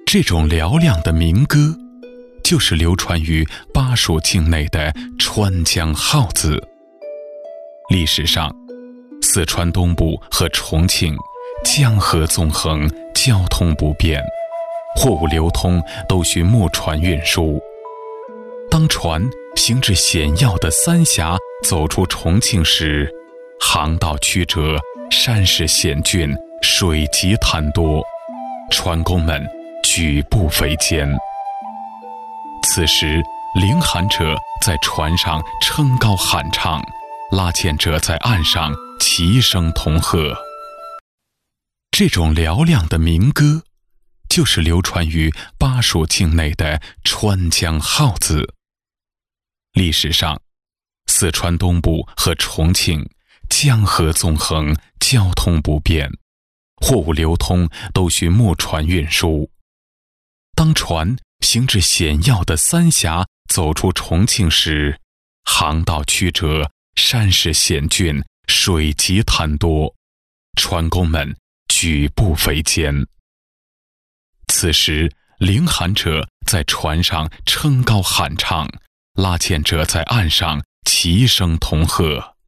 这种嘹亮的民歌，就是流传于巴蜀境内的川江号子。历史上，四川东部和重庆江河纵横，交通不便，货物流通都需木船运输。当船行至险要的三峡走出重庆时，航道曲折，山势险峻，水急滩多，船工们举步维艰。此时，领航者在船上称高喊唱，拉纤者在岸上齐声同和。这种嘹亮的民歌，就是流传于巴蜀境内的川江号子。历史上，四川东部和重庆江河纵横，交通不便，货物流通都需木船运输。当船行至险要的三峡走出重庆时，航道曲折，山势险峻，水急滩多，船工们举步维艰。此时，领航者在船上称高喊唱，拉纤者在岸上齐声同和。